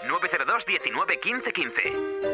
902 19 15 15.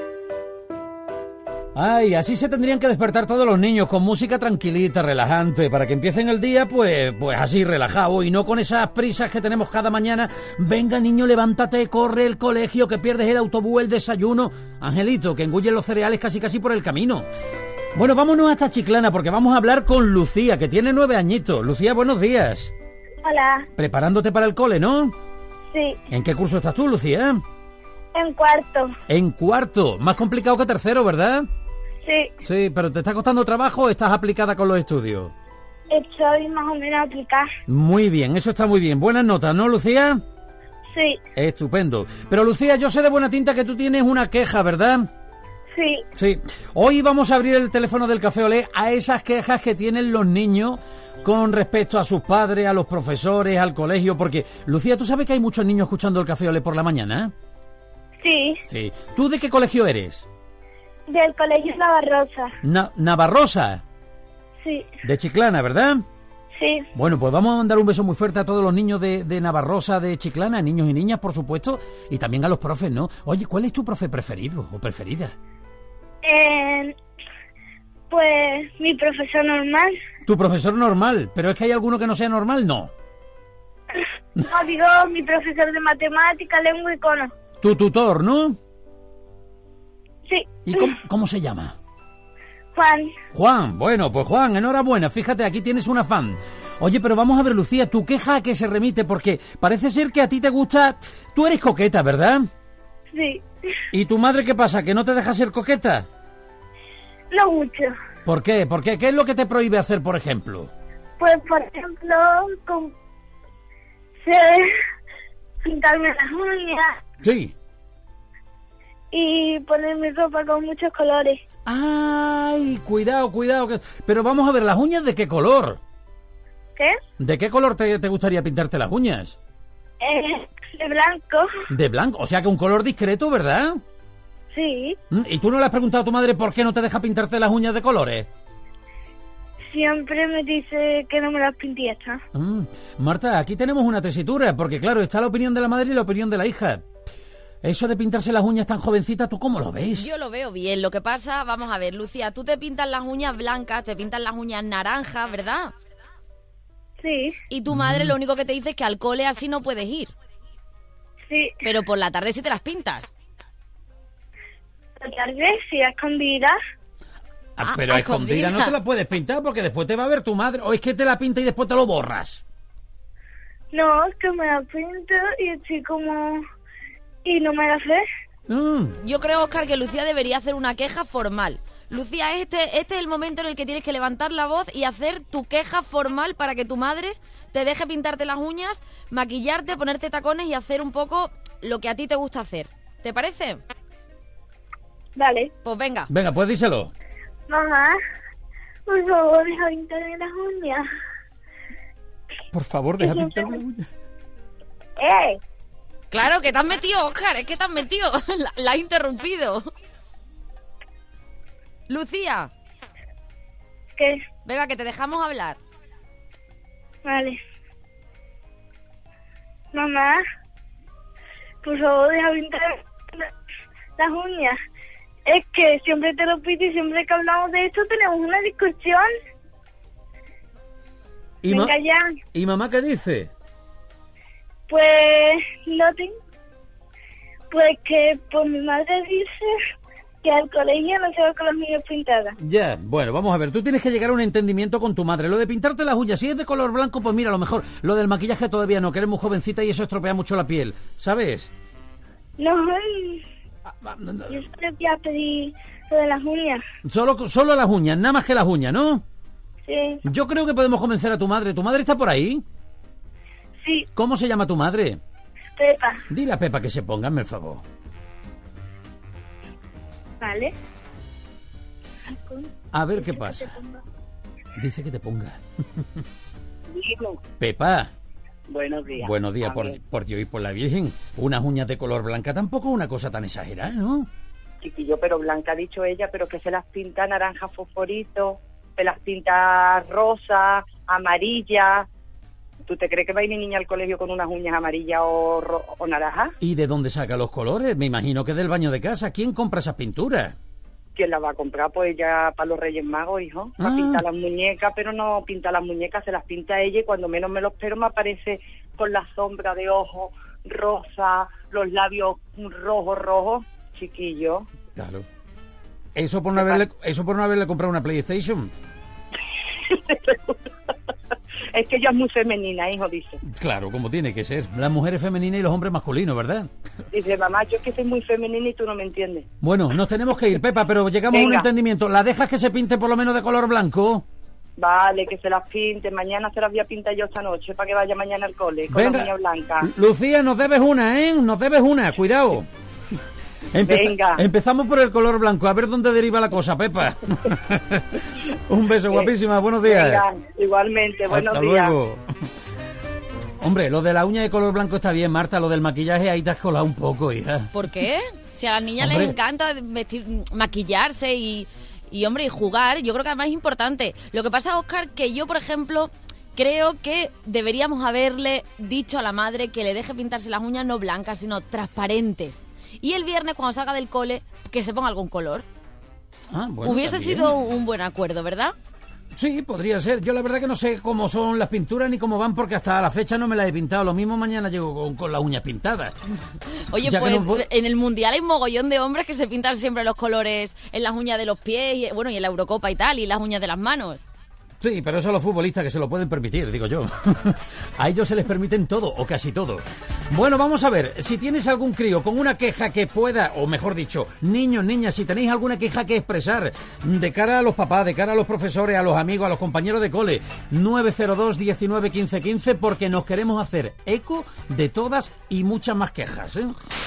Ay, así se tendrían que despertar todos los niños, con música tranquilita, relajante, para que empiecen el día, pues así, relajado, y no con esas prisas que tenemos cada mañana. Venga, niño, levántate, corre el colegio, que pierdes el autobús, el desayuno. Angelito, que engullen los cereales casi por el camino. Bueno, vámonos hasta Chiclana, porque vamos a hablar con Lucía, que tiene 9 añitos. Lucía, buenos días. Hola. Preparándote para el cole, ¿no? Sí. ¿En qué curso estás tú, Lucía? En cuarto. En cuarto. Más complicado que tercero, ¿verdad? Sí. Sí, pero ¿te está costando trabajo o estás aplicada con los estudios? Estoy más o menos aplicada. Muy bien, eso está muy bien. Buenas notas, ¿no, Lucía? Sí. Estupendo. Pero, Lucía, yo sé de buena tinta que tú tienes una queja, ¿verdad? Sí. Sí. Hoy vamos a abrir el teléfono del Café Olé a esas quejas que tienen los niños con respecto a sus padres, a los profesores, al colegio, porque, Lucía, ¿tú sabes que hay muchos niños escuchando el Café Olé por la mañana? Sí. Sí. ¿Tú de qué colegio eres? Del colegio Navarrosa. Navarrosa. Sí. De Chiclana, ¿verdad? Sí. Bueno, pues vamos a mandar un beso muy fuerte a todos los niños de Navarrosa, de Chiclana, niños y niñas, por supuesto, y también a los profes, ¿no? Oye, ¿cuál es tu profe preferido o preferida? Pues mi profesor normal. Tu profesor normal, pero es que hay alguno que no sea normal, no. No, digo mi profesor de matemática, lengua y cono. Tu tutor, ¿no? Sí. ¿Y cómo se llama? Juan. Juan, bueno, pues Juan, enhorabuena, fíjate, aquí tienes una fan. Oye, pero vamos a ver, Lucía, ¿tu queja a qué se remite? Porque parece ser que a ti te gusta... Tú eres coqueta, ¿verdad? Sí. ¿Y tu madre qué pasa, que no te deja ser coqueta? No mucho. ¿Por qué? ¿Por qué? ¿Qué es lo que te prohíbe hacer, por ejemplo? Pues, por ejemplo, pintarme las uñas. Sí. Y poner mi ropa con muchos colores. ¡Ay! Cuidado. Pero vamos a ver, ¿las uñas de qué color? ¿Qué? ¿De qué color te gustaría pintarte las uñas? De blanco. De blanco, o sea que un color discreto, ¿verdad? Sí. ¿Y tú no le has preguntado a tu madre por qué no te deja pintarte las uñas de colores? Siempre me dice que no me las pinte y ya está. Marta, aquí tenemos una tesitura, porque claro, está la opinión de la madre y la opinión de la hija. Eso de pintarse las uñas tan jovencita, ¿tú cómo lo ves? Yo lo veo bien. Lo que pasa, vamos a ver, Lucía, tú te pintas las uñas blancas, te pintas las uñas naranjas, ¿verdad? Sí. Y tu madre lo único que te dice es que al cole así no puedes ir. Sí. Pero por la tarde sí te las pintas. Por la tarde, sí, a escondidas. Pero a escondida no te la puedes pintar porque después te va a ver tu madre. ¿O es que te la pinta y después te lo borras? No, es que me la pinto y estoy como... y no me la sé. Yo creo, Óscar, que Lucía debería hacer una queja formal. Lucía, este es el momento en el que tienes que levantar la voz y hacer tu queja formal para que tu madre te deje pintarte las uñas, maquillarte, ponerte tacones y hacer un poco lo que a ti te gusta hacer. ¿Te parece? Vale. Pues venga. Venga, pues díselo. Mamá, por favor, deja pintarme las uñas. Por favor, deja pintarme las uñas. Claro, que te has metido, Óscar, es que te has metido. La has interrumpido. Lucía. ¿Qué? Venga, que te dejamos hablar. Vale. Mamá, por favor, deja pintar las uñas. Es que siempre te lo pido y siempre que hablamos de esto tenemos una discusión. Venga ya. ¿Y mamá qué dice? Pues pues que mi madre dice que al colegio no se va con las uñas pintadas. Ya, bueno, vamos a ver, tú tienes que llegar a un entendimiento con tu madre. Lo de pintarte las uñas, si es de color blanco, pues mira, a lo mejor. Lo del maquillaje todavía no, que eres muy jovencita y eso estropea mucho la piel, ¿sabes? No, yo solo voy a pedir lo de las uñas. Solo las uñas, nada más que las uñas, ¿no? Sí. Yo creo que podemos convencer a tu madre. ¿Tu madre está por ahí? Sí. ¿Cómo se llama tu madre? Pepa. Dile a Pepa que se ponga, hazme el favor. Vale. A ver qué pasa. Dice que te ponga. Pepa. Buenos días. Buenos días, por Dios y por la Virgen. Unas uñas de color blanca tampoco es una cosa tan exagerada, ¿no? Chiquillo, pero blanca ha dicho ella, pero que se las pinta naranja fosforito, se las pinta rosa, amarilla. ¿Tú te crees que va a ir mi niña al colegio con unas uñas amarillas o naranjas? ¿Y de dónde saca los colores? Me imagino que del baño de casa. ¿Quién compra esas pinturas? ¿Quién las va a comprar? Pues ya para los Reyes Magos, hijo. Para pintar las muñecas, pero no pinta las muñecas, se las pinta ella y cuando menos me lo espero me aparece con la sombra de ojo rosa, los labios rojos, chiquillo. Claro. Eso por no haberle comprado una PlayStation. Es que ella es muy femenina, hijo, dice. Claro, como tiene que ser. Las mujeres femeninas y los hombres masculinos, ¿verdad? Dice, mamá, yo es que soy muy femenina y tú no me entiendes. Bueno, nos tenemos que ir, Pepa, pero llegamos a un entendimiento. ¿La dejas que se pinte por lo menos de color blanco? Vale, que se las pinte. Mañana se las voy a pintar yo esta noche para que vaya mañana al cole con la uña blanca. Lucía, nos debes una, ¿eh? Nos debes una, cuidado. Venga. Empezamos por el color blanco, a ver dónde deriva la cosa, Pepa. Un beso, guapísima, buenos días. Venga, igualmente, buenos días. Hasta luego. Hombre, lo de la uña de color blanco está bien, Marta, lo del maquillaje ahí te has colado un poco, hija. ¿Por qué? Si a las niñas les encanta maquillarse y jugar, yo creo que además es importante. Lo que pasa, Óscar, que yo, por ejemplo, creo que deberíamos haberle dicho a la madre que le deje pintarse las uñas no blancas, sino transparentes. Y el viernes, cuando salga del cole, que se ponga algún color. Bueno, hubiese también sido un buen acuerdo, ¿verdad? Sí, podría ser. Yo la verdad que no sé cómo son las pinturas ni cómo van, porque hasta la fecha no me las he pintado. Lo mismo mañana llego con las uñas pintadas. Oye, ya pues en el Mundial hay mogollón de hombres que se pintan siempre los colores en las uñas de los pies, y en la Eurocopa y tal, y las uñas de las manos. Sí, pero eso a los futbolistas que se lo pueden permitir, digo yo. A ellos se les permiten todo, o casi todo. Bueno, vamos a ver, si tienes algún crío con una queja que pueda, o mejor dicho, niños, niñas, si tenéis alguna queja que expresar de cara a los papás, de cara a los profesores, a los amigos, a los compañeros de cole, 902 19 15 15, porque nos queremos hacer eco de todas y muchas más quejas, ¿eh?